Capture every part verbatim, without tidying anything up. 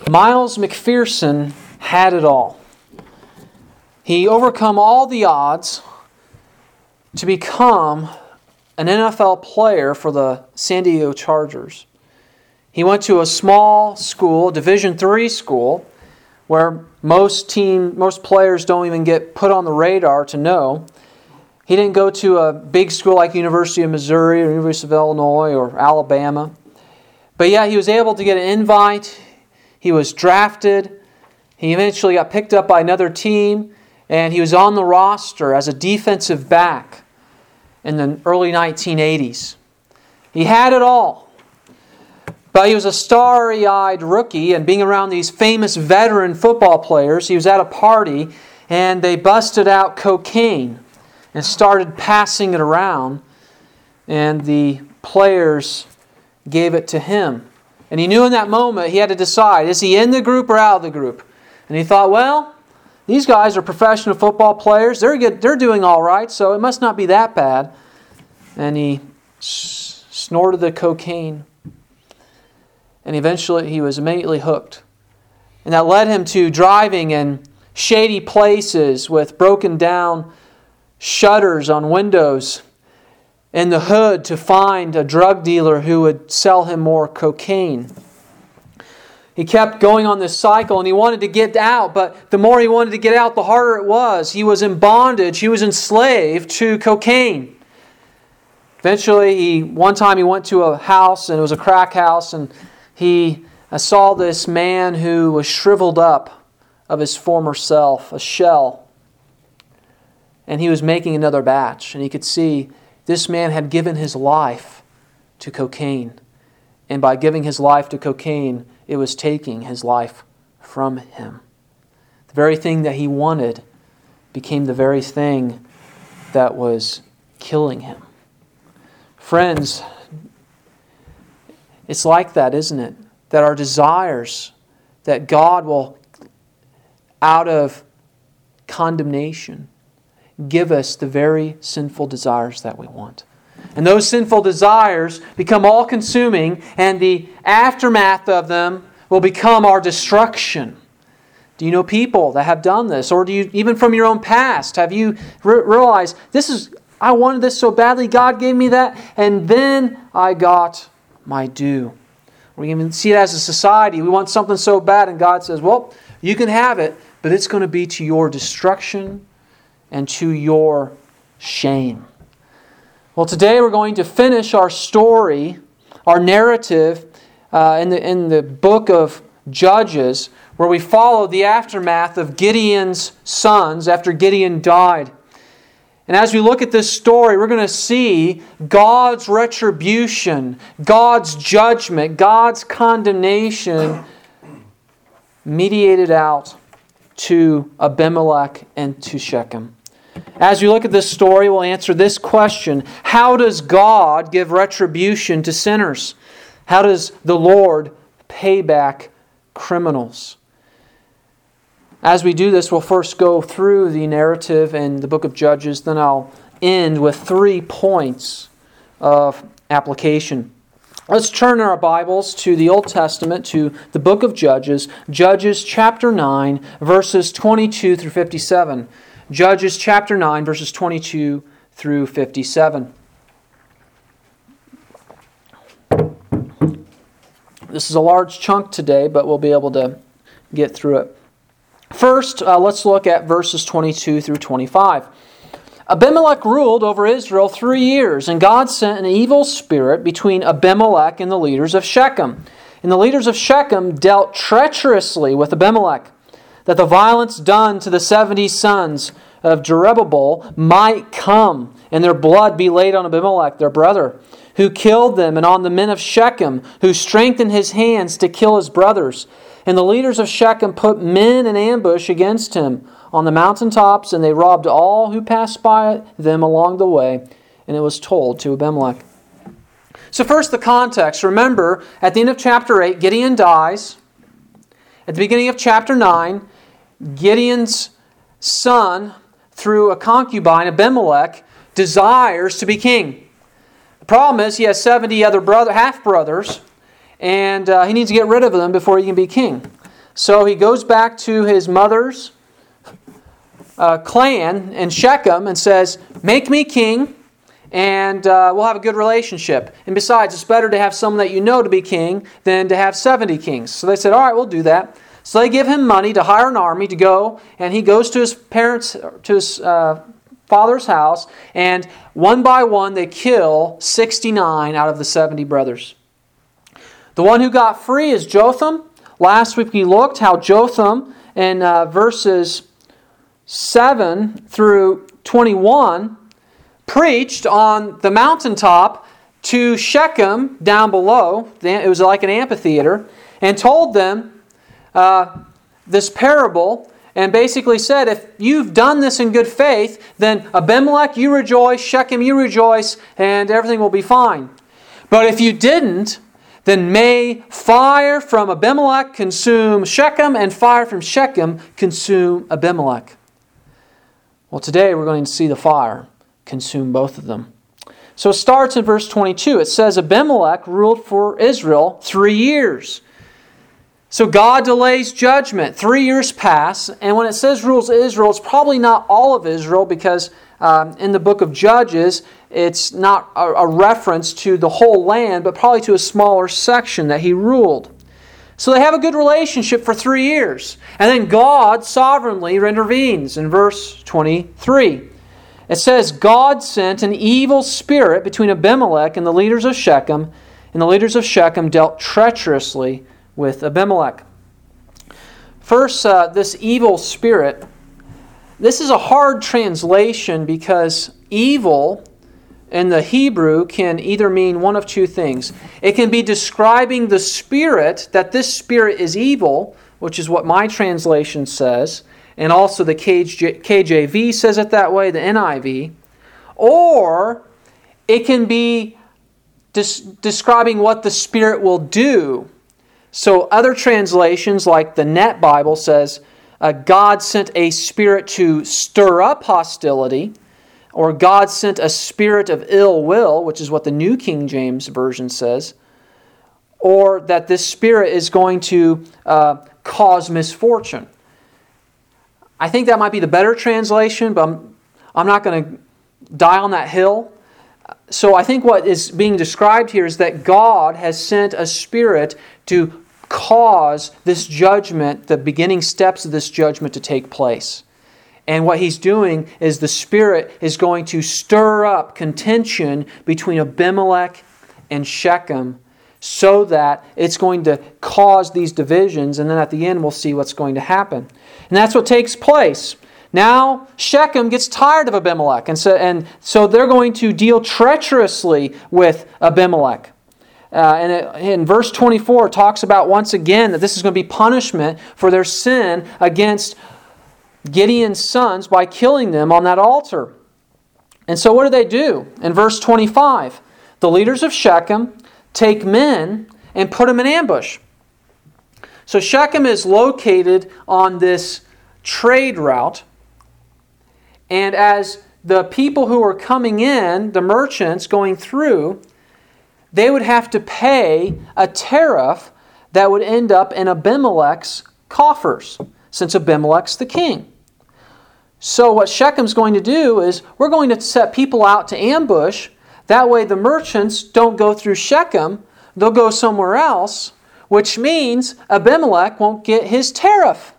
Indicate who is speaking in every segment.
Speaker 1: Miles McPherson had it all. He overcome all the odds to become an N F L player for the San Diego Chargers. He went to a small school, Division three school, where most team, most players don't even get put on the radar to know. He didn't go to a big school like University of Missouri or University of Illinois or Alabama. But yeah, he was able to get an invite. He was drafted. He eventually got picked up by another team, and he was on the roster as a defensive back in the early nineteen eighties. He had it all. But he was a starry-eyed rookie, and being around these famous veteran football players, he was at a party, and they busted out cocaine and started passing it around, and the players gave it to him. And he knew in that moment he had to decide, is he in the group or out of the group? And he thought, well, these guys are professional football players. They're good, they're doing all right, so it must not be that bad. And he s- snorted the cocaine. And eventually he was immediately hooked. And that led him to driving in shady places with broken down shutters on windows in the hood to find a drug dealer who would sell him more cocaine. He kept going on this cycle and he wanted to get out, but the more he wanted to get out, the harder it was. He was in bondage. He was enslaved to cocaine. Eventually, he one time he went to a house, and it was a crack house, and he saw this man who was shriveled up of his former self, a shell. And he was making another batch, and he could see this man had given his life to cocaine. And by giving his life to cocaine, it was taking his life from him. The very thing that he wanted became the very thing that was killing him. Friends, it's like that, isn't it? That our desires, that God will, out of condemnation, give us the very sinful desires that we want. And those sinful desires become all-consuming, and the aftermath of them will become our destruction. Do you know people that have done this? Or do you, even from your own past, have you re- realized, this is, I wanted this so badly, God gave me that, and then I got my due. We even see it as a society. We want something so bad, and God says, well, you can have it, but it's going to be to your destruction and to your shame. Well, today we're going to finish our story, our narrative uh, in the in the book of Judges, where we follow the aftermath of Gideon's sons after Gideon died. And as we look at this story, we're going to see God's retribution, God's judgment, God's condemnation mediated out to Abimelech and to Shechem. As we look at this story, we'll answer this question: how does God give retribution to sinners? How does the Lord pay back criminals? As we do this, we'll first go through the narrative in the book of Judges, then I'll end with three points of application. Let's turn our Bibles to the Old Testament, to the book of Judges, Judges chapter nine, verses twenty-two through fifty-seven. Judges chapter nine, verses twenty-two through fifty-seven. This is a large chunk today, but we'll be able to get through it. First, uh, let's look at verses twenty-two through twenty-five. Abimelech ruled over Israel three years, and God sent an evil spirit between Abimelech and the leaders of Shechem. And the leaders of Shechem dealt treacherously with Abimelech, that the violence done to the seventy sons of Jerubbaal might come, and their blood be laid on Abimelech, their brother, who killed them, and on the men of Shechem, who strengthened his hands to kill his brothers. And the leaders of Shechem put men in ambush against him on the mountaintops, and they robbed all who passed by them along the way. And it was told to Abimelech. So first, the context. Remember, at the end of chapter eight, Gideon dies. At the beginning of chapter nine, Gideon's son, through a concubine, Abimelech, desires to be king. The problem is he has seventy other brother, half-brothers, and uh, he needs to get rid of them before he can be king. So he goes back to his mother's uh, clan in Shechem and says, make me king, and uh, we'll have a good relationship. And besides, it's better to have someone that you know to be king than to have seventy kings. So they said, all right, we'll do that. So they give him money to hire an army to go, and he goes to his parents, to his uh, father's house, and one by one they kill sixty-nine out of the seventy brothers. The one who got free is Jotham. Last week we looked how Jotham in uh, verses seven through twenty-one preached on the mountaintop to Shechem down below. It was like an amphitheater, and told them uh, this parable, and basically said, if you've done this in good faith, then Abimelech, you rejoice, Shechem, you rejoice, and everything will be fine. But if you didn't, then may fire from Abimelech consume Shechem, and fire from Shechem consume Abimelech. Well, today we're going to see the fire consume both of them. So it starts in verse twenty-two. It says, Abimelech ruled for Israel three years. So God delays judgment. Three years pass, and when it says rules Israel, it's probably not all of Israel, because um, in the book of Judges, it's not a, a reference to the whole land, but probably to a smaller section that he ruled. So they have a good relationship for three years. And then God sovereignly intervenes in verse twenty-three. It says, God sent an evil spirit between Abimelech and the leaders of Shechem, and the leaders of Shechem dealt treacherously with Abimelech. First, uh, this evil spirit. This is a hard translation because evil in the Hebrew can either mean one of two things. It can be describing the spirit, that this spirit is evil, which is what my translation says, and also the K J V says it that way, the N I V. Or it can be des- describing what the Spirit will do. So other translations, like the Net Bible, says uh, God sent a spirit to stir up hostility, or God sent a spirit of ill will, which is what the New King James Version says, or that this spirit is going to uh, cause misfortune. I think that might be the better translation, but I'm, I'm not going to die on that hill. So I think what is being described here is that God has sent a spirit to cause this judgment, the beginning steps of this judgment, to take place. And what He's doing is the Spirit is going to stir up contention between Abimelech and Shechem, so that it's going to cause these divisions, and then at the end we'll see what's going to happen. And that's what takes place. Now Shechem gets tired of Abimelech, and so, and so they're going to deal treacherously with Abimelech. Uh, and it, in verse twenty-four, it talks about once again that this is going to be punishment for their sin against Gideon's sons by killing them on that altar. And so what do they do? In verse twenty-five, the leaders of Shechem take men and put them in ambush. So Shechem is located on this trade route, and as the people who are coming in, the merchants going through, they would have to pay a tariff that would end up in Abimelech's coffers, since Abimelech's the king. So what Shechem's going to do is, we're going to set people out to ambush. That way the merchants don't go through Shechem, they'll go somewhere else, which means Abimelech won't get his tariff.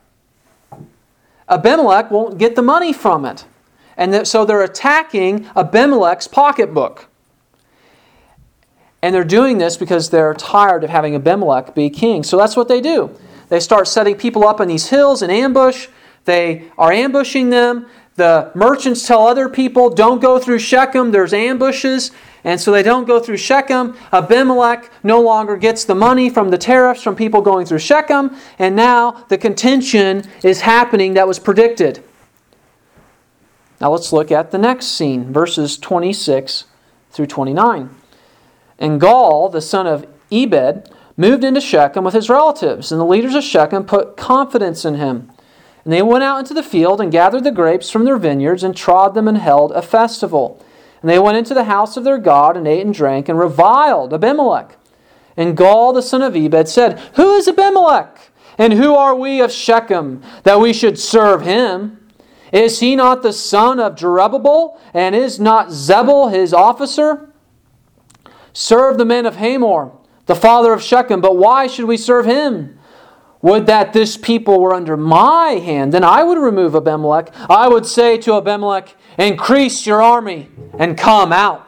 Speaker 1: Abimelech won't get the money from it. And so they're attacking Abimelech's pocketbook. And they're doing this because they're tired of having Abimelech be king. So that's what they do. They start setting people up in these hills in ambush. They are ambushing them. The merchants tell other people, don't go through Shechem, there's ambushes. And so they don't go through Shechem. Abimelech no longer gets the money from the tariffs from people going through Shechem. And now the contention is happening that was predicted. Now let's look at the next scene, verses twenty-six through twenty-nine. And Gaal, the son of Ebed, moved into Shechem with his relatives, and the leaders of Shechem put confidence in him. And they went out into the field and gathered the grapes from their vineyards and trod them and held a festival. And they went into the house of their God and ate and drank and reviled Abimelech. And Gaal, the son of Ebed, said, Who is Abimelech? And who are we of Shechem, that we should serve him? Is he not the son of Jerubbaal, and is not Zebul his officer? Serve the men of Hamor, the father of Shechem, but why should we serve him? Would that this people were under my hand, then I would remove Abimelech. I would say to Abimelech, increase your army and come out.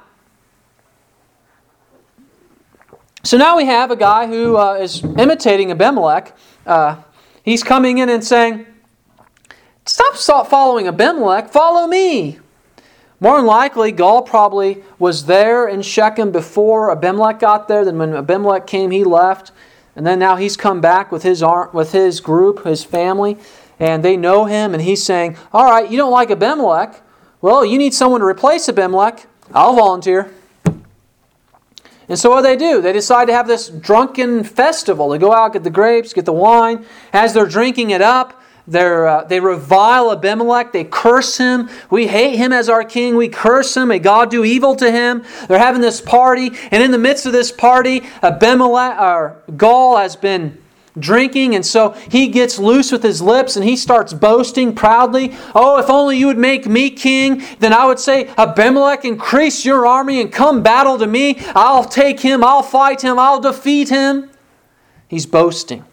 Speaker 1: So now we have a guy who uh, is imitating Abimelech. Uh, he's coming in and saying, stop following Abimelech, follow me. More than likely, Gaul probably was there in Shechem before Abimelech got there. Then when Abimelech came, he left. And then now he's come back with his with his group, his family, and they know him. And he's saying, all right, you don't like Abimelech? Well, you need someone to replace Abimelech. I'll volunteer. And so what do they do? They decide to have this drunken festival. They go out, get the grapes, get the wine. As they're drinking it up, they're, uh, they revile Abimelech. They curse him. We hate him as our king. We curse him. May God do evil to him. They're having this party. And in the midst of this party, Abimelech, or Gaul has been drinking, and so he gets loose with his lips and he starts boasting proudly. Oh, if only you would make me king, then I would say, Abimelech, increase your army and come battle to me. I'll take him, I'll fight him, I'll defeat him. He's boasting.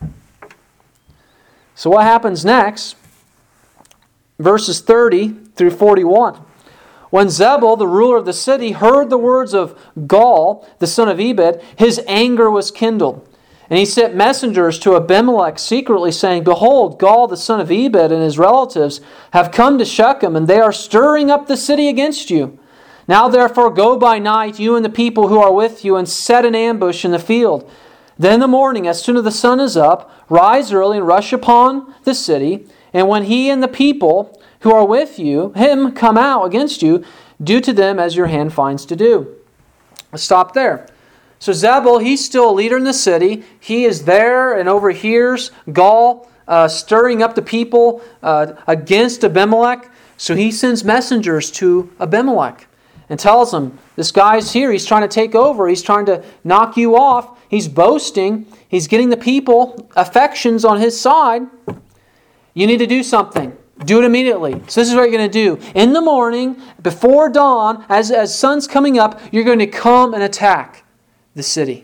Speaker 1: So what happens next? Verses thirty through forty-one. When Zebul, the ruler of the city, heard the words of Gaul, the son of Ebed, his anger was kindled. And he sent messengers to Abimelech secretly, saying, behold, Gaul the son of Ebed and his relatives have come to Shechem, and they are stirring up the city against you. Now therefore go by night, you and the people who are with you, and set an ambush in the field. Then in the morning, as soon as the sun is up, rise early and rush upon the city. And when he and the people who are with you, him come out against you, do to them as your hand finds to do. Let's stop there. So Zebul, he's still a leader in the city. He is there and overhears Gaul uh, stirring up the people uh, against Abimelech. So he sends messengers to Abimelech and tells him, this guy's here. He's trying to take over. He's trying to knock you off. He's boasting. He's getting the people affections on his side. You need to do something. Do it immediately. So this is what you're going to do. In the morning, before dawn, as, as sun's coming up, you're going to come and attack the city.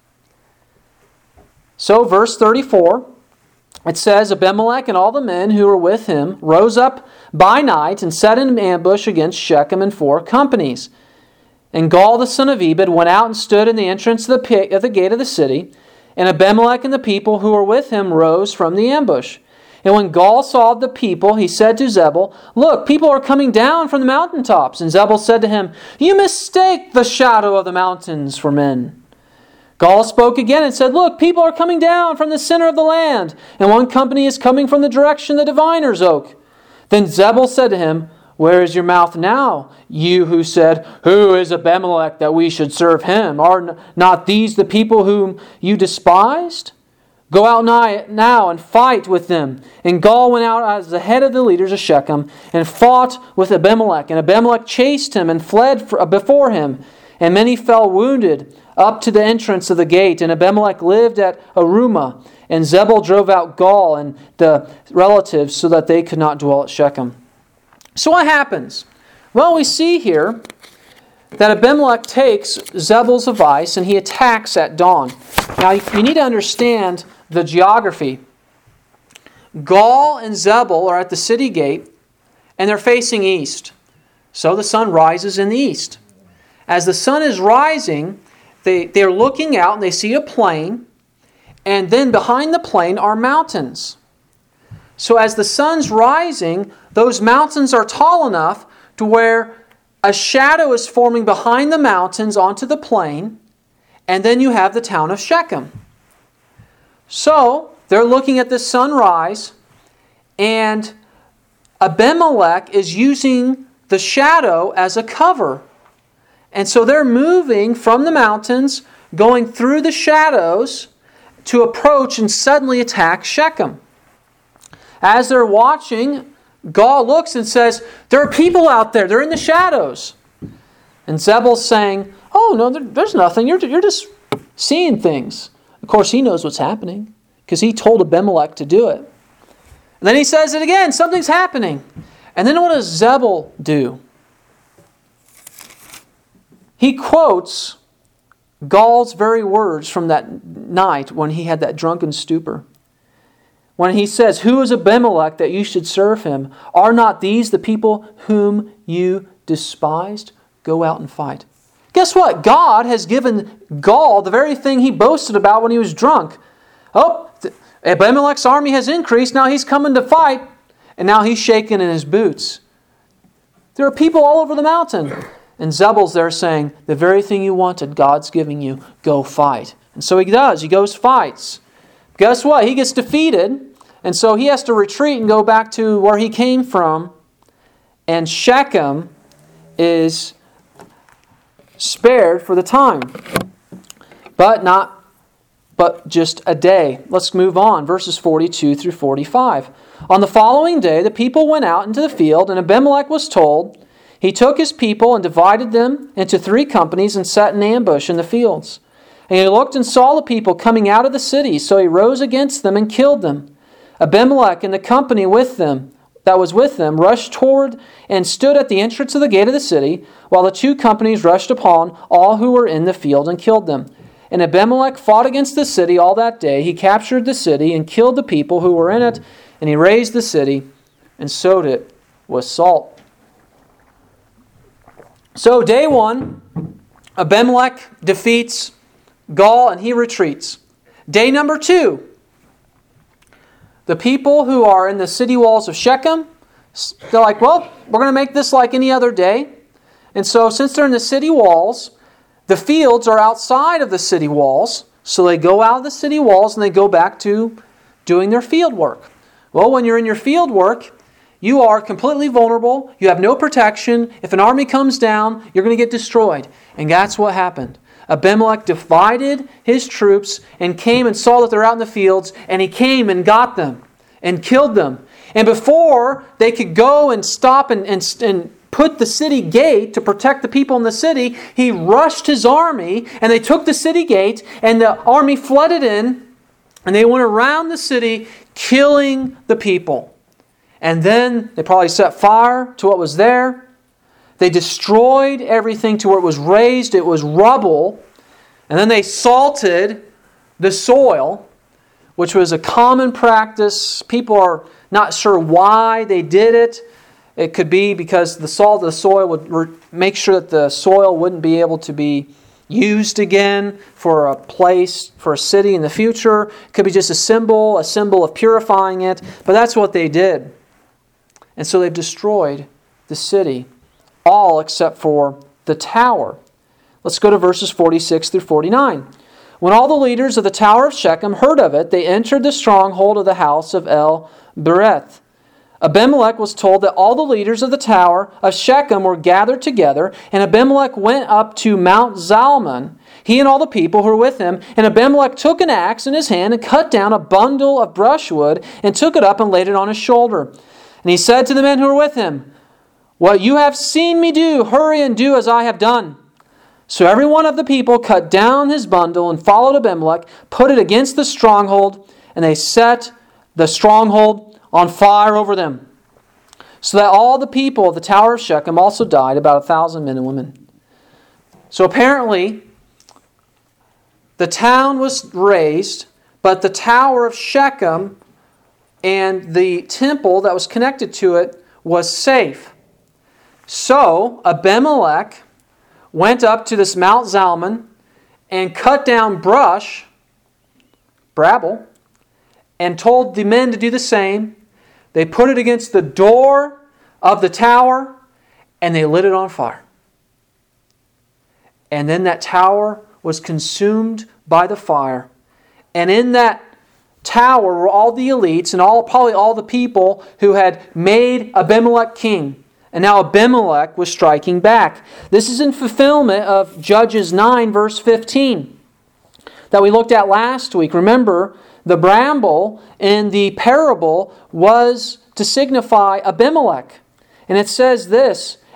Speaker 1: So verse thirty-four, it says, Abimelech and all the men who were with him rose up by night and set an ambush against Shechem in four companies. And Gaul the son of Ebed went out and stood in the entrance of the, pit, of the gate of the city. And Abimelech and the people who were with him rose from the ambush. And when Gaul saw the people, he said to Zebul, look, people are coming down from the mountaintops. And Zebul said to him, you mistake the shadow of the mountains for men. Gaul spoke again and said, look, people are coming down from the center of the land, and one company is coming from the direction of the diviner's oak. Then Zebul said to him, where is your mouth now, you who said, who is Abimelech that we should serve him? Are not these the people whom you despised? Go out now and fight with them. And Gaul went out as the head of the leaders of Shechem and fought with Abimelech. And Abimelech chased him and fled before him. And many fell wounded up to the entrance of the gate. And Abimelech lived at Arumah. And Zebul drove out Gaul and the relatives so that they could not dwell at Shechem. So what happens? Well, we see here that Abimelech takes Zebul's advice and he attacks at dawn. Now, you need to understand the geography. Gaul and Zebul are at the city gate and they're facing east. So the sun rises in the east. As the sun is rising, they, they're looking out and they see a plain, and then behind the plain are mountains. So as the sun's rising, those mountains are tall enough to where a shadow is forming behind the mountains onto the plain, and then you have the town of Shechem. So they're looking at the sunrise, and Abimelech is using the shadow as a cover. And so they're moving from the mountains, going through the shadows to approach and suddenly attack Shechem. As they're watching, Gaul looks and says, there are people out there. They're in the shadows. And Zebul's saying, oh, no, there, there's nothing. You're, you're just seeing things. Of course, he knows what's happening. because he told Abimelech to do it. And then he says it again. Something's happening. And then what does Zebul do? He quotes Gaul's very words from that night when he had that drunken stupor. When he says, "Who is Abimelech that you should serve him? Are not these the people whom you despised? Go out and fight." Guess what? God has given Gaul the very thing he boasted about when he was drunk. Oh, Abimelech's army has increased. Now he's coming to fight. And now he's shaking in his boots. There are people all over the mountain. And Zebul's there saying, the very thing you wanted, God's giving you. Go fight. And so he does. He goes fights. Guess what? He gets defeated. And so he has to retreat and go back to where he came from. And Shechem is spared for the time. But not but just a day. Let's move on. Verses forty-two through forty-five. On the following day, the people went out into the field, and Abimelech was told. He took his people and divided them into three companies and set an ambush in the fields. And he looked and saw the people coming out of the city, so he rose against them and killed them. Abimelech and the company with them that was with them rushed toward and stood at the entrance of the gate of the city, while the two companies rushed upon all who were in the field and killed them. And Abimelech fought against the city all that day. He captured the city and killed the people who were in it, and he razed the city and sowed it with salt. So day one, Abimelech defeats Gaul and he retreats. Day number two, the people who are in the city walls of Shechem, they're like, well, we're going to make this like any other day. And so since they're in the city walls, the fields are outside of the city walls, so they go out of the city walls and they go back to doing their field work. Well, when you're in your field work, you are completely vulnerable. You have no protection. If an army comes down, you're going to get destroyed. And that's what happened. Abimelech divided his troops and came and saw that they're out in the fields, and he came and got them and killed them. And before they could go and stop and, and, and put the city gate to protect the people in the city, he rushed his army, and they took the city gate, and the army flooded in, and they went around the city killing the people. And then they probably set fire to what was there. They destroyed everything to where it was raised. It was rubble. And then they salted the soil, which was a common practice. People are not sure why they did it. It could be because the salt of the soil would re- make sure that the soil wouldn't be able to be used again for a place, for a city in the future. It could be just a symbol, a symbol of purifying it. But that's what they did. And so they've destroyed the city, all except for the tower. Let's go to verses forty-six through forty-nine. When all the leaders of the tower of Shechem heard of it, they entered the stronghold of the house of El-Bereth. Abimelech was told that all the leaders of the tower of Shechem were gathered together, and Abimelech went up to Mount Zalmon, he and all the people who were with him. And Abimelech took an axe in his hand and cut down a bundle of brushwood and took it up and laid it on his shoulder. And he said to the men who were with him, "What you have seen me do, hurry and do as I have done." So every one of the people cut down his bundle and followed Abimelech, put it against the stronghold, and they set the stronghold on fire over them. So that all the people of the tower of Shechem also died, about a thousand men and women. So apparently, the town was razed, but the tower of Shechem and the temple that was connected to it was safe. So Abimelech went up to this Mount Zalmon and cut down brush, brabble, and told the men to do the same. They put it against the door of the tower and they lit it on fire. And then that tower was consumed by the fire. And in that tower were all the elites and all probably all the people who had made Abimelech king. And now Abimelech was striking back. This is in fulfillment of Judges nine, verse fifteen, that we looked at last week. Remember, the bramble in the parable was to signify Abimelech. And it says this,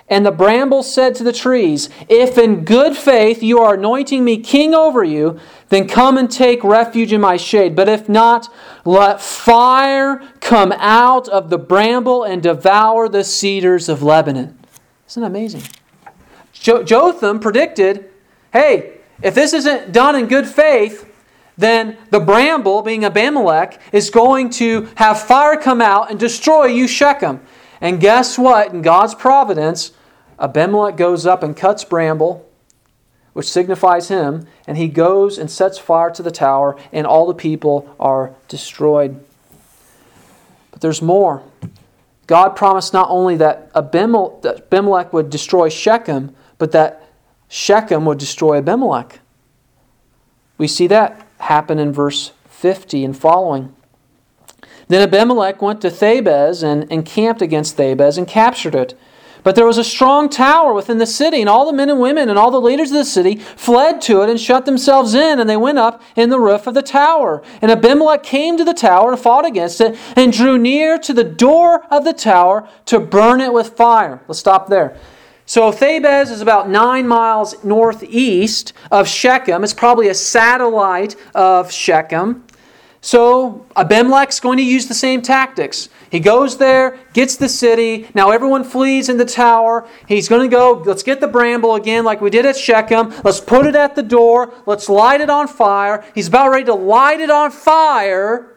Speaker 1: And the bramble said to the trees, if in good faith you are anointing me king over you, then come and take refuge in my shade. But if not, let fire come out of the bramble and devour the cedars of Lebanon. Isn't that amazing? Jo- Jotham predicted, hey, if this isn't done in good faith, then the bramble, being Abimelech, is going to have fire come out and destroy you, Shechem. And guess what? In God's providence, Abimelech goes up and cuts bramble, which signifies him, and he goes and sets fire to the tower, and all the people are destroyed. But there's more. God promised not only that Abimelech would destroy Shechem, but that Shechem would destroy Abimelech. We see that happen in verse fifty and following. Then Abimelech went to Thebez and encamped against Thebez and captured it. But there was a strong tower within the city, and all the men and women and all the leaders of the city fled to it and shut themselves in, and they went up in the roof of the tower. And Abimelech came to the tower and fought against it and drew near to the door of the tower to burn it with fire. Let's stop there. So Thebez is about nine miles northeast of Shechem. It's probably a satellite of Shechem. So Abimelech's going to use the same tactics. He goes there, gets the city. Now everyone flees in the tower. He's going to go, let's get the bramble again like we did at Shechem. Let's put it at the door. Let's light it on fire. He's about ready to light it on fire.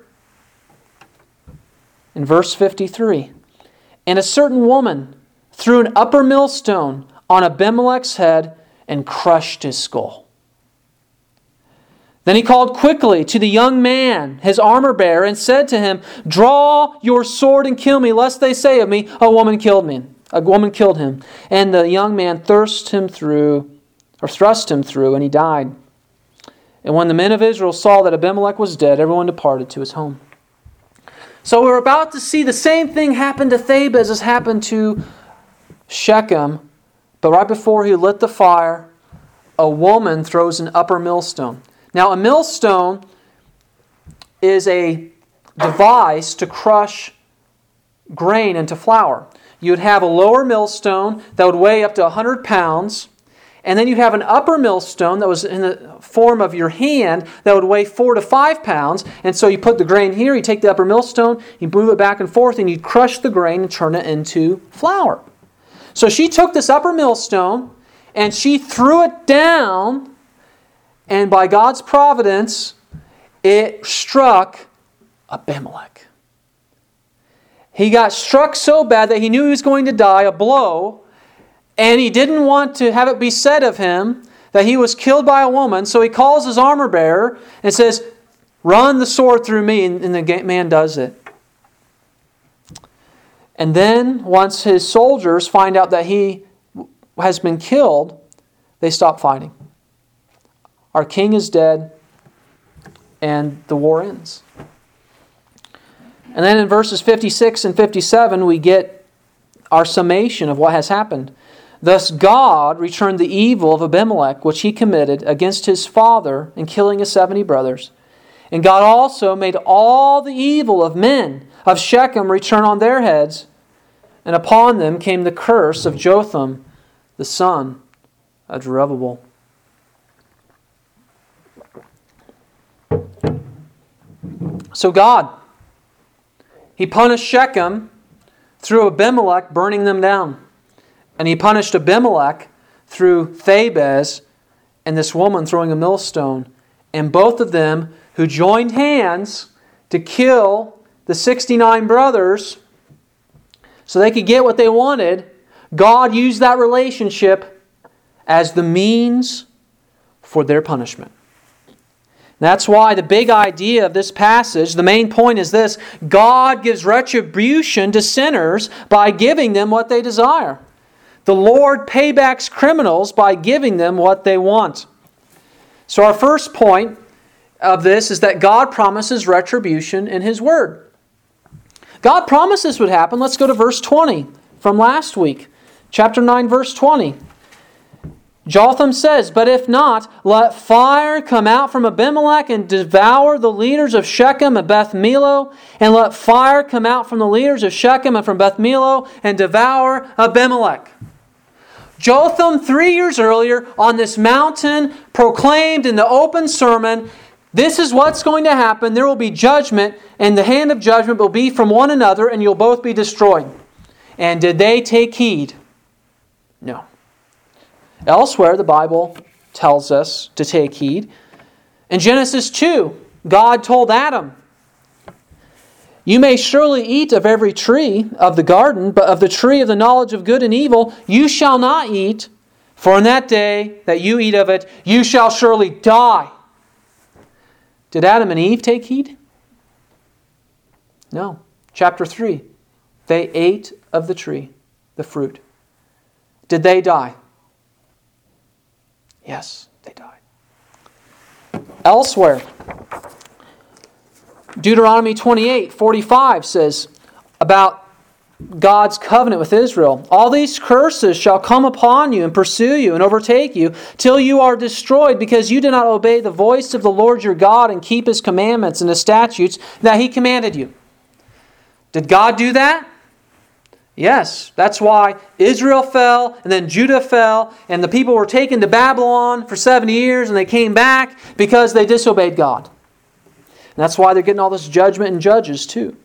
Speaker 1: In verse fifty-three, and a certain woman threw an upper millstone on Abimelech's head and crushed his skull. Then he called quickly to the young man, his armor-bearer, and said to him, draw your sword and kill me, lest they say of me, a woman killed me. A woman killed him. And the young man thrust him through, or thrust him through, and he died. And when the men of Israel saw that Abimelech was dead, everyone departed to his home. So we're about to see the same thing happen to Thebez as happened to Shechem, but right before he lit the fire, a woman throws an upper millstone. Now, a millstone is a device to crush grain into flour. You would have a lower millstone that would weigh up to one hundred pounds, and then you have an upper millstone that was in the form of your hand that would weigh four to five pounds. And so you put the grain here, you take the upper millstone, you move it back and forth, and you crush the grain and turn it into flour. So she took this upper millstone and she threw it down, and by God's providence, it struck Abimelech. He got struck so bad that he knew he was going to die, a blow, and he didn't want to have it be said of him that he was killed by a woman, so he calls his armor bearer and says, run the sword through me, and the man does it. And then, once his soldiers find out that he has been killed, they stop fighting. Our king is dead, and the war ends. And then in verses fifty-six and fifty-seven, we get our summation of what has happened. Thus God returned the evil of Abimelech, which he committed against his father in killing his seventy brothers. And God also made all the evil of men of Shechem return on their heads, and upon them came the curse of Jotham, the son of Jerubbabel. So God, He punished Shechem through Abimelech burning them down. And He punished Abimelech through Thebez and this woman throwing a millstone. And both of them who joined hands to kill the sixty-nine brothers so they could get what they wanted, God used that relationship as the means for their punishment. That's why the big idea of this passage, the main point is this: God gives retribution to sinners by giving them what they desire. The Lord paybacks criminals by giving them what they want. So our first point of this is that God promises retribution in His Word. God promised this would happen. Let's go to verse twenty from last week. Chapter nine, verse twenty. Jotham says, "But if not, let fire come out from Abimelech and devour the leaders of Shechem and Beth Millo, and let fire come out from the leaders of Shechem and from Beth Millo and devour Abimelech." Jotham, three years earlier, on this mountain, proclaimed in the open sermon, this is what's going to happen. There will be judgment, and the hand of judgment will be from one another, and you'll both be destroyed. And did they take heed? No. Elsewhere, the Bible tells us to take heed. In Genesis two, God told Adam, you may surely eat of every tree of the garden, but of the tree of the knowledge of good and evil you shall not eat, for in that day that you eat of it, you shall surely die. Did Adam and Eve take heed? No. Chapter three. They ate of the tree, the fruit. Did they die? Yes, they died. Elsewhere, Deuteronomy twenty-eight forty-five says about God's covenant with Israel. All these curses shall come upon you and pursue you and overtake you till you are destroyed, because you did not obey the voice of the Lord your God and keep His commandments and His statutes that He commanded you. Did God do that? Yes. That's why Israel fell and then Judah fell and the people were taken to Babylon for seventy years and they came back because they disobeyed God. And that's why they're getting all this judgment in Judges too.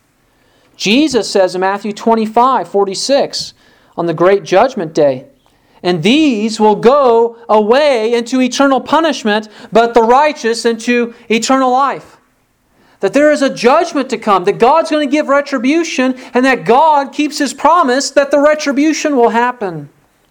Speaker 1: Jesus says in Matthew twenty-five forty-six, on the great judgment day, and these will go away into eternal punishment, but the righteous into eternal life. That there is a judgment to come, that God's going to give retribution, and that God keeps His promise that the retribution will happen.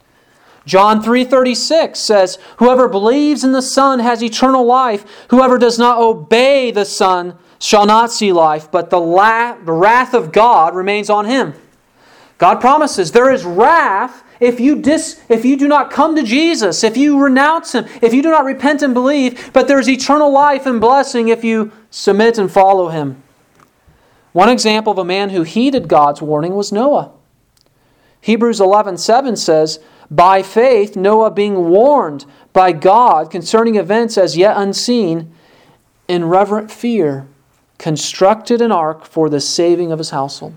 Speaker 1: John three thirty-six says, whoever believes in the Son has eternal life. Whoever does not obey the Son shall not see life, but the, la- the wrath of God remains on him. God promises there is wrath if you dis, if you do not come to Jesus, if you renounce Him, if you do not repent and believe, but there is eternal life and blessing if you submit and follow Him. One example of a man who heeded God's warning was Noah. Hebrews eleven seven says, by faith Noah, being warned by God concerning events as yet unseen, in reverent fear constructed an ark for the saving of his household.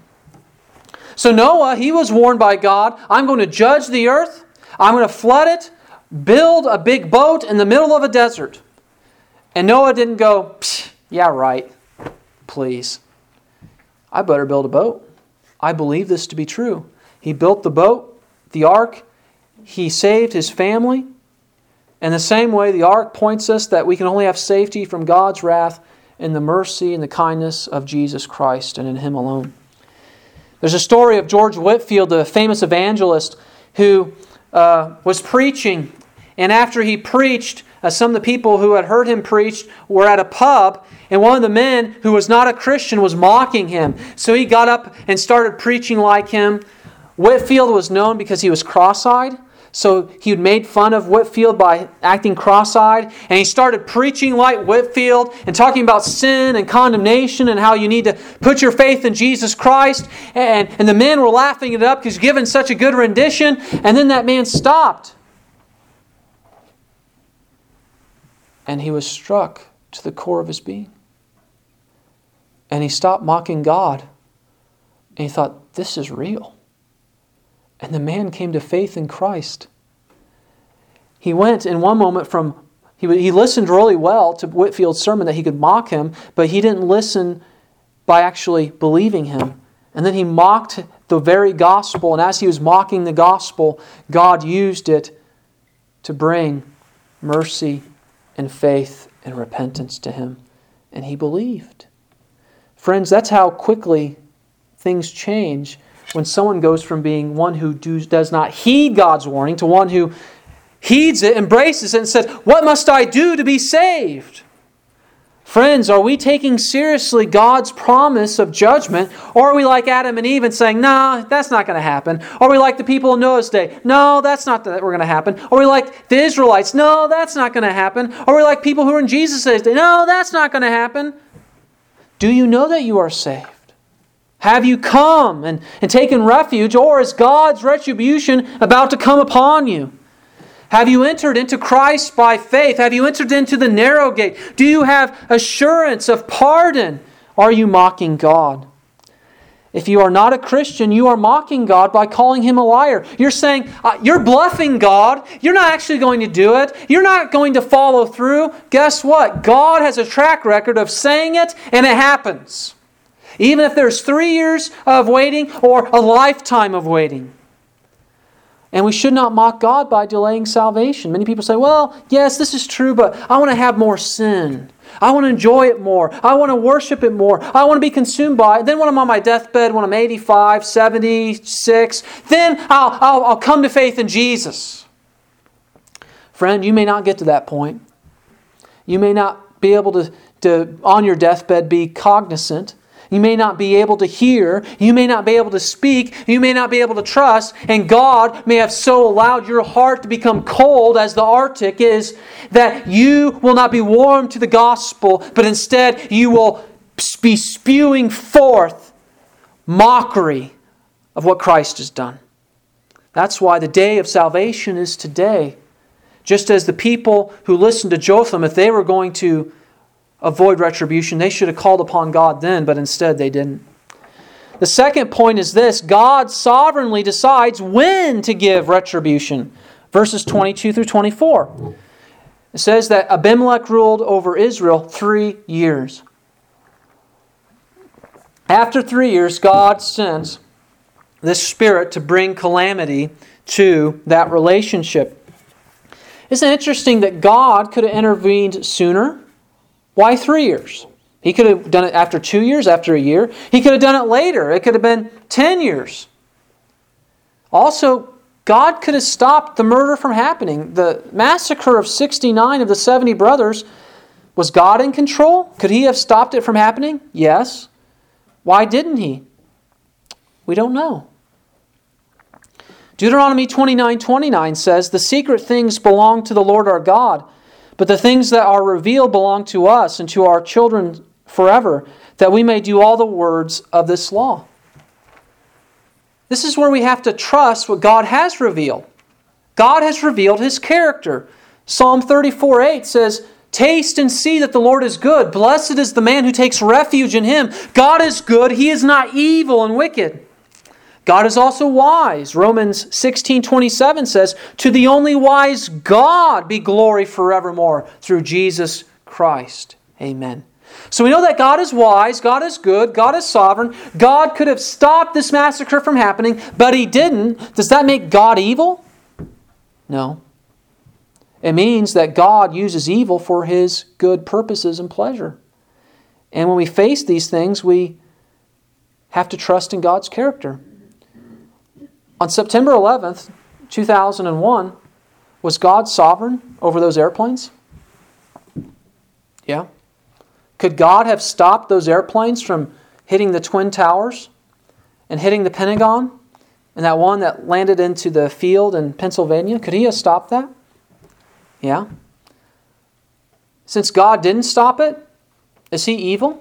Speaker 1: So Noah, he was warned by God, I'm going to judge the earth, I'm going to flood it, build a big boat in the middle of a desert. And Noah didn't go, yeah, right, please. I better build a boat. I believe this to be true. He built the boat, the ark, he saved his family. In the same way, the ark points us that we can only have safety from God's wrath in the mercy and the kindness of Jesus Christ and in Him alone. There's a story of George Whitefield, the famous evangelist, who uh, was preaching. And after he preached, uh, some of the people who had heard him preach were at a pub. And one of the men who was not a Christian was mocking him. So he got up and started preaching like him. Whitefield was known because he was cross-eyed. So he made fun of Whitefield by acting cross-eyed. And he started preaching like Whitefield and talking about sin and condemnation and how you need to put your faith in Jesus Christ. And, and the men were laughing it up because he's given such a good rendition. And then that man stopped. And he was struck to the core of his being. And he stopped mocking God. And he thought, this is real. And the man came to faith in Christ. He went in one moment from, he, he listened really well to Whitefield's sermon that he could mock him, but he didn't listen by actually believing him. And then he mocked the very gospel, and as he was mocking the gospel, God used it to bring mercy and faith and repentance to him. And he believed. Friends, that's how quickly things change when someone goes from being one who do, does not heed God's warning to one who heeds it, embraces it, and says, what must I do to be saved? Friends, are we taking seriously God's promise of judgment? Or are we like Adam and Eve and saying, no, that's not going to happen? Or are we like the people in Noah's day? No, that's not that we're going to happen. Or are we like the Israelites? No, that's not going to happen. Or are we like people who are in Jesus' day? No, that's not going to happen. Do you know that you are saved? Have you come and, and taken refuge, or is God's retribution about to come upon you? Have you entered into Christ by faith? Have you entered into the narrow gate? Do you have assurance of pardon? Are you mocking God? If you are not a Christian, you are mocking God by calling Him a liar. You're saying, uh, you're bluffing God. You're not actually going to do it. You're not going to follow through. Guess what? God has a track record of saying it, and it happens. Even if there's three years of waiting or a lifetime of waiting. And we should not mock God by delaying salvation. Many people say, well, yes, this is true, but I want to have more sin. I want to enjoy it more. I want to worship it more. I want to be consumed by it. Then when I'm on my deathbed, when I'm eighty-five, seventy-six, then I'll, I'll, I'll come to faith in Jesus. Friend, you may not get to that point. You may not be able to, to on your deathbed, be cognizant. You may not be able to hear. You may not be able to speak. You may not be able to trust. And God may have so allowed your heart to become cold as the Arctic is that you will not be warm to the gospel, but instead you will be spewing forth mockery of what Christ has done. That's why the day of salvation is today. Just as the people who listened to Jotham, if they were going to avoid retribution, they should have called upon God then, but instead they didn't. The second point is this: God sovereignly decides when to give retribution. Verses twenty-two through twenty-four. It says that Abimelech ruled over Israel three years. After three years, God sends this Spirit to bring calamity to that relationship. Isn't it interesting that God could have intervened sooner? Why three years? He could have done it after two years, after a year. He could have done it later. It could have been ten years. Also, God could have stopped the murder from happening. The massacre of sixty-nine of the seventy brothers, was God in control? Could He have stopped it from happening? Yes. Why didn't He? We don't know. Deuteronomy twenty-nine twenty-nine says, "The secret things belong to the Lord our God, but the things that are revealed belong to us and to our children forever, that we may do all the words of this law." This is where we have to trust what God has revealed. God has revealed His character. Psalm thirty-four eight says, "Taste and see that the Lord is good. Blessed is the man who takes refuge in Him." God is good. He is not evil and wicked. God is also wise. Romans sixteen twenty-seven says, "To the only wise God be glory forevermore through Jesus Christ." Amen. So we know that God is wise, God is good, God is sovereign. God could have stopped this massacre from happening, but He didn't. Does that make God evil? No. It means that God uses evil for His good purposes and pleasure. And when we face these things, we have to trust in God's character. On September eleventh, two thousand one, was God sovereign over those airplanes? Yeah. Could God have stopped those airplanes from hitting the Twin Towers and hitting the Pentagon and that one that landed into the field in Pennsylvania? Could He have stopped that? Yeah. Since God didn't stop it, is He evil?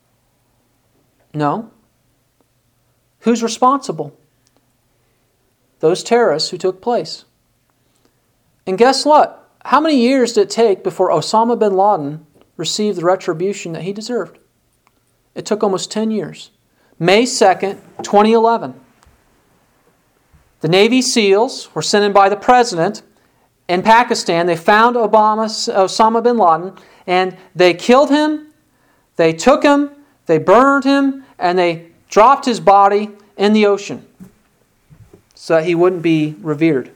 Speaker 1: No. Who's responsible? Those terrorists who took place. And guess what? How many years did it take before Osama bin Laden received the retribution that he deserved? It took almost ten years. May second, twenty eleven. The Navy SEALs were sent in by the President in Pakistan. They found Obama, Osama bin Laden, and they killed him, they took him, they burned him, and they dropped his body in the ocean so that he wouldn't be revered.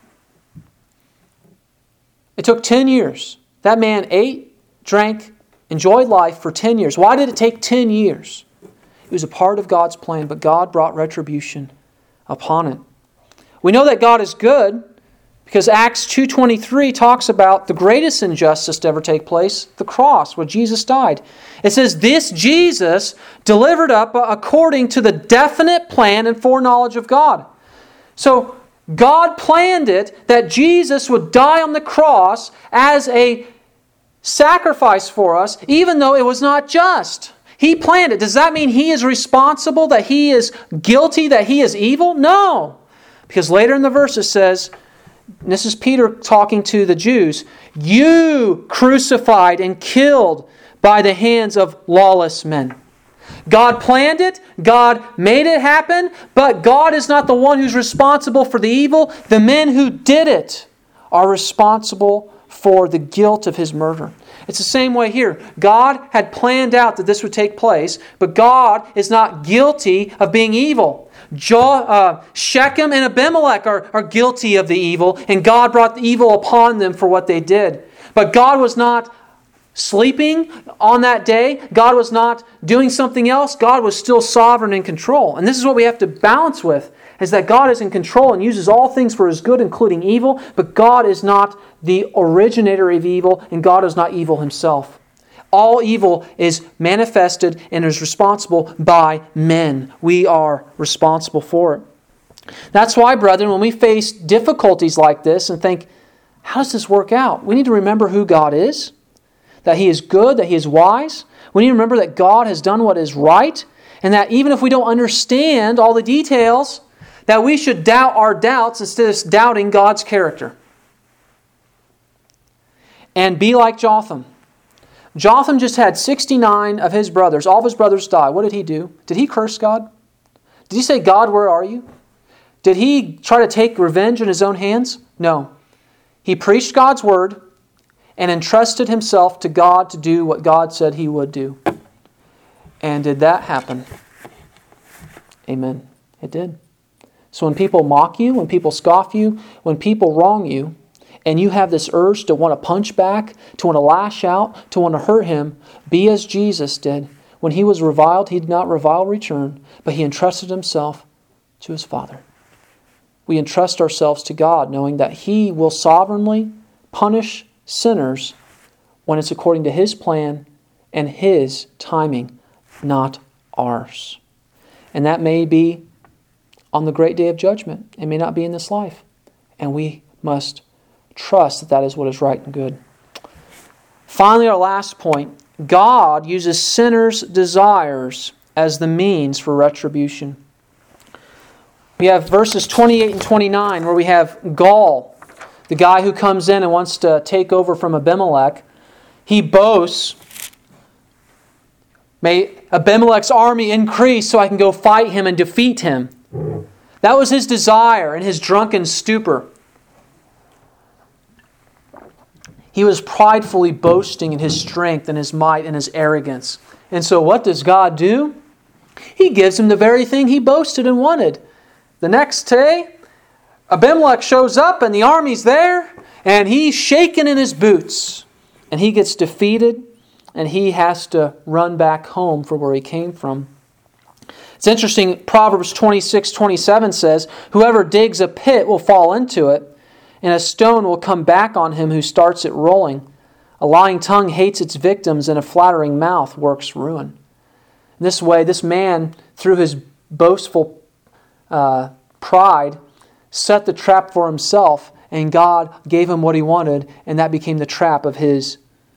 Speaker 1: It took ten years. That man ate, drank, enjoyed life for ten years. Why did it take ten years? It was a part of God's plan, but God brought retribution upon it. We know that God is good because Acts two twenty-three talks about the greatest injustice to ever take place, the cross, where Jesus died. It says, "This Jesus delivered up according to the definite plan and foreknowledge of God." So God planned it that Jesus would die on the cross as a sacrifice for us, even though it was not just. He planned it. Does that mean He is responsible, that He is guilty, that He is evil? No. Because later in the verse it says, and this is Peter talking to the Jews, "You crucified and killed by the hands of lawless men." God planned it. God made it happen. But God is not the one who's responsible for the evil. The men who did it are responsible for the guilt of his murder. It's the same way here. God had planned out that this would take place, but God is not guilty of being evil. Jo, uh, Shechem and Abimelech are, are guilty of the evil, and God brought the evil upon them for what they did. But God was not sleeping on that day. God was not doing something else. God was still sovereign and control. And this is what we have to balance with, is that God is in control and uses all things for His good, including evil, but God is not the originator of evil, and God is not evil Himself. All evil is manifested and is responsible by men. We are responsible for it. That's why, brethren, when we face difficulties like this and think, how does this work out? We need to remember who God is, that He is good, that He is wise. We need to remember that God has done what is right, and that even if we don't understand all the details, that we should doubt our doubts instead of doubting God's character. And be like Jotham. Jotham just had sixty-nine of his brothers. All of his brothers died. What did he do? Did he curse God? Did he say, God, where are you? Did he try to take revenge in his own hands? No. He preached God's word and entrusted himself to God to do what God said He would do. And did that happen? Amen. It did. So when people mock you, when people scoff you, when people wrong you, and you have this urge to want to punch back, to want to lash out, to want to hurt him, be as Jesus did. When He was reviled, He did not revile return, but He entrusted Himself to His Father. We entrust ourselves to God, knowing that He will sovereignly punish sinners when it's according to His plan and His timing, not ours. And that may be on the great day of judgment. It may not be in this life. And we must trust that that is what is right and good. Finally, our last point. God uses sinners' desires as the means for retribution. We have verses twenty-eight and twenty-nine where we have Gaul, the guy who comes in and wants to take over from Abimelech. He boasts, may Abimelech's army increase so I can go fight him and defeat him. That was his desire in his drunken stupor. He was pridefully boasting in his strength and his might and his arrogance. And so what does God do? He gives him the very thing he boasted and wanted. The next day, Abimelech shows up and the army's there, and he's shaking in his boots. And he gets defeated, and he has to run back home for where he came from. It's interesting, Proverbs twenty-six twenty-seven says, whoever digs a pit will fall into it, and a stone will come back on him who starts it rolling. A lying tongue hates its victims, and a flattering mouth works ruin. In this way, this man, through his boastful uh, pride, set the trap for himself, and God gave him what he wanted, and that became the trap of his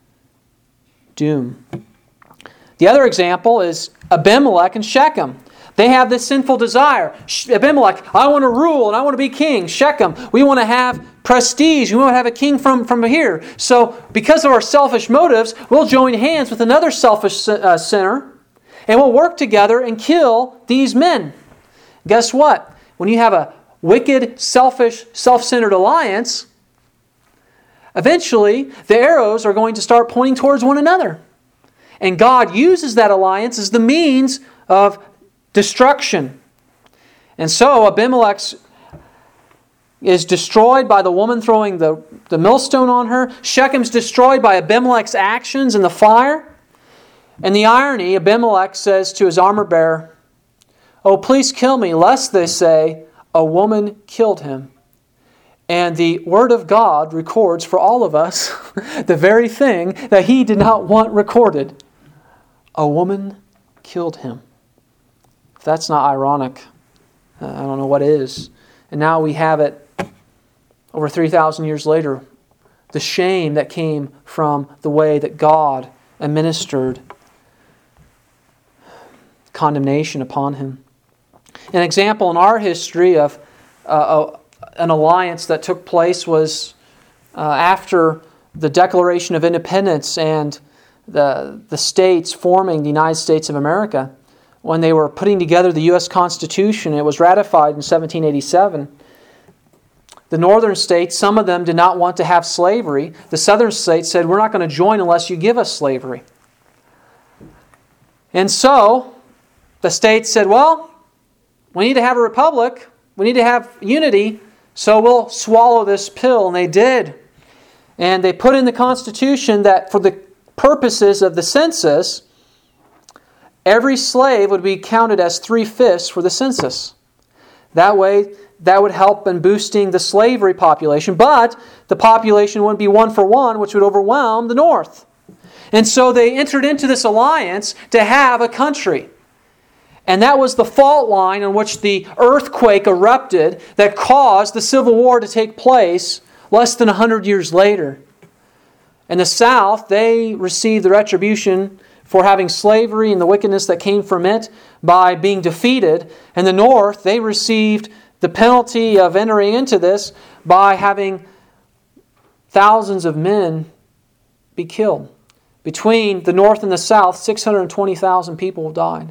Speaker 1: doom. The other example is Abimelech and Shechem. They have this sinful desire. Abimelech, I want to rule and I want to be king. Shechem, we want to have prestige. We want to have a king from, from here. So because of our selfish motives, we'll join hands with another selfish uh, sinner, and we'll work together and kill these men. Guess what? When you have a wicked, selfish, self-centered alliance, eventually the arrows are going to start pointing towards one another. And God uses that alliance as the means of destruction. And so Abimelech is destroyed by the woman throwing the, the millstone on her. Shechem's destroyed by Abimelech's actions in the fire. And the irony, Abimelech says to his armor bearer, "Oh, please kill me, lest they say, a woman killed him." And the Word of God records for all of us the very thing that He did not want recorded. A woman killed him. If that's not ironic, uh, I don't know what is. And now we have it over three thousand years later. The shame that came from the way that God administered condemnation upon him. An example in our history of uh, an alliance that took place was uh, after the Declaration of Independence and the, the states forming the United States of America. when they were putting together the U S Constitution, it was ratified in seventeen eighty-seven. The northern states, some of them did not want to have slavery. The southern states said, we're not going to join unless you give us slavery. And so, the states said, well, we need to have a republic. We need to have unity, so we'll swallow this pill. And they did. And they put in the Constitution that for the purposes of the census, every slave would be counted as three-fifths for the census. That way, that would help in boosting the slavery population, but the population wouldn't be one for one, which would overwhelm the North. And so they entered into this alliance to have a country. And that was the fault line on which the earthquake erupted that caused the Civil War to take place less than one hundred years later. In the South, they received the retribution for having slavery and the wickedness that came from it by being defeated. In the North, they received the penalty of entering into this by having thousands of men be killed. Between the North and the South, six hundred twenty thousand people died.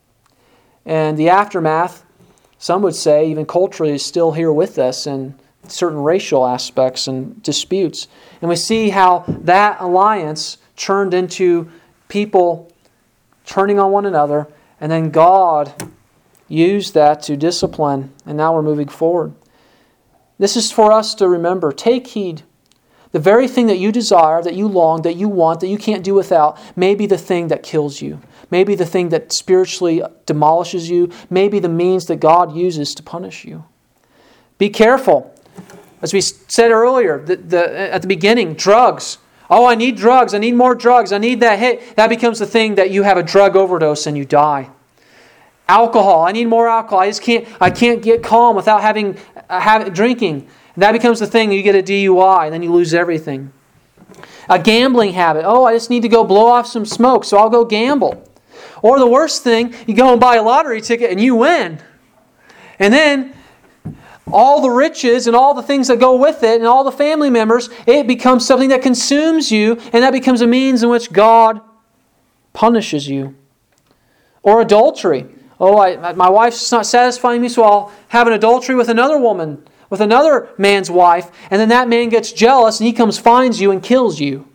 Speaker 1: And the aftermath, some would say, even culturally, is still here with us in certain racial aspects and disputes. And we see how that alliance turned into people turning on one another, and then God used that to discipline, and now we're moving forward. This is for us to remember. Take heed. The very thing that you desire, that you long, that you want, that you can't do without, may be the thing that kills you. Maybe the thing that spiritually demolishes you. Maybe the means that God uses to punish you. Be careful. As we said earlier, the, the, at the beginning, drugs. Oh, I need drugs. I need more drugs. I need that hit. That becomes the thing that you have a drug overdose and you die. Alcohol. I need more alcohol. I just can't. I can't get calm without having, uh, have, drinking. That becomes the thing. You get a D U I and then you lose everything. A gambling habit. Oh, I just need to go blow off some smoke, so I'll go gamble. Or the worst thing, you go and buy a lottery ticket and you win. And then all the riches and all the things that go with it and all the family members, it becomes something that consumes you, and that becomes a means in which God punishes you. Or adultery. Oh, I, my wife's not satisfying me, so I'll have an adultery with another woman, with another man's wife, and then that man gets jealous and he comes, finds you, and kills you.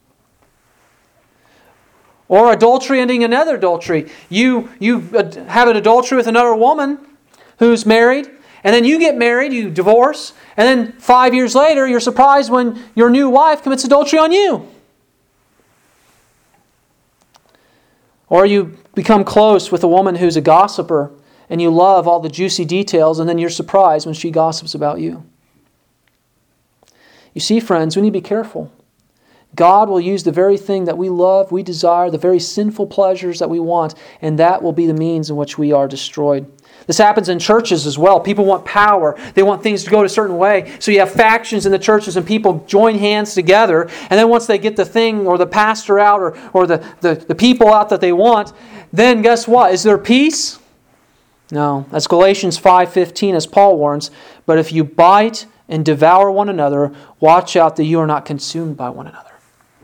Speaker 1: Or adultery ending another adultery. You, you have an adultery with another woman who's married, and then you get married, you divorce, and then five years later you're surprised when your new wife commits adultery on you. Or you become close with a woman who's a gossiper, and you love all the juicy details, and then you're surprised when she gossips about you. You see, friends, we need to be careful. God will use the very thing that we love, we desire, the very sinful pleasures that we want, and that will be the means in which we are destroyed. This happens in churches as well. People want power. They want things to go a certain way. So you have factions in the churches and people join hands together, and then once they get the thing or the pastor out or, or the, the, the people out that they want, then guess what? Is there peace? No. That's Galatians five fifteen, as Paul warns. But if you bite and devour one another, watch out that you are not consumed by one another.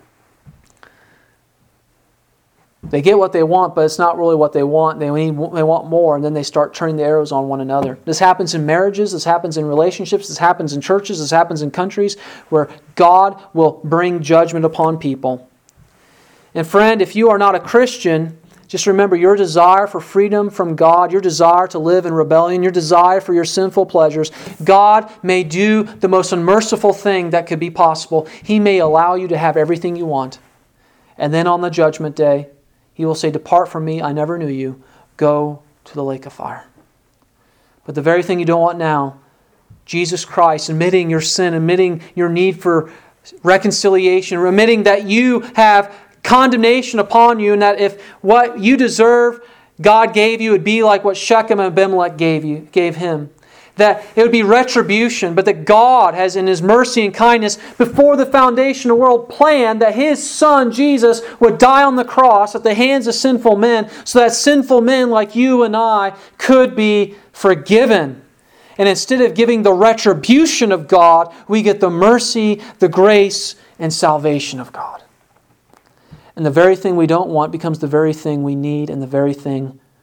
Speaker 1: They get what they want, but it's not really what they want. They need, they want more, and then they start turning the arrows on one another. This happens in marriages. This happens in relationships. This happens in churches. This happens in countries where God will bring judgment upon people. And friend, if you are not a Christian, just remember your desire for freedom from God, your desire to live in rebellion, your desire for your sinful pleasures, God may do the most unmerciful thing that could be possible. He may allow you to have everything you want. And then on the judgment day, He will say, "Depart from me, I never knew you. Go to the lake of fire." But the very thing you don't want now, Jesus Christ, admitting your sin, admitting your need for reconciliation, admitting that you have condemnation upon you, and that if what you deserve God gave you, it would be like what Shechem and Abimelech gave you, gave him. That it would be retribution, but that God has in His mercy and kindness before the foundation of the world planned that His Son Jesus would die on the cross at the hands of sinful men so that sinful men like you and I could be forgiven. And instead of giving the retribution of God, we get the mercy, the grace, and salvation of God. And the very thing we don't want becomes the very thing we need and the very thing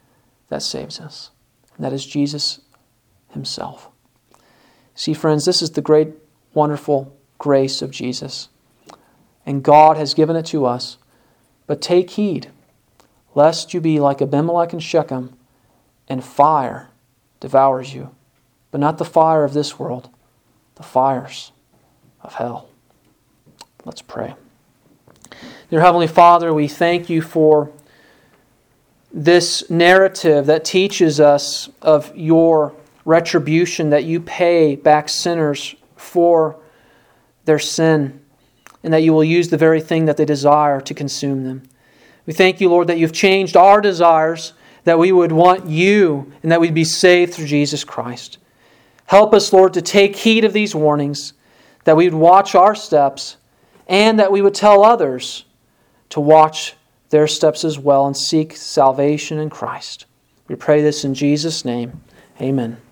Speaker 1: that saves us. And that is Jesus himself. See, friends, this is the great, wonderful grace of Jesus. And God has given it to us. But take heed, lest you be like Abimelech and Shechem, and fire devours you. But not the fire of this world, the fires of hell. Let's pray. Dear Heavenly Father, we thank you for this narrative that teaches us of your retribution, that you pay back sinners for their sin, and that you will use the very thing that they desire to consume them. We thank you, Lord, that you've changed our desires, that we would want you, and that we'd be saved through Jesus Christ. Help us, Lord, to take heed of these warnings, that we would watch our steps, and that we would tell others to watch their steps as well and seek salvation in Christ. We pray this in Jesus' name. Amen.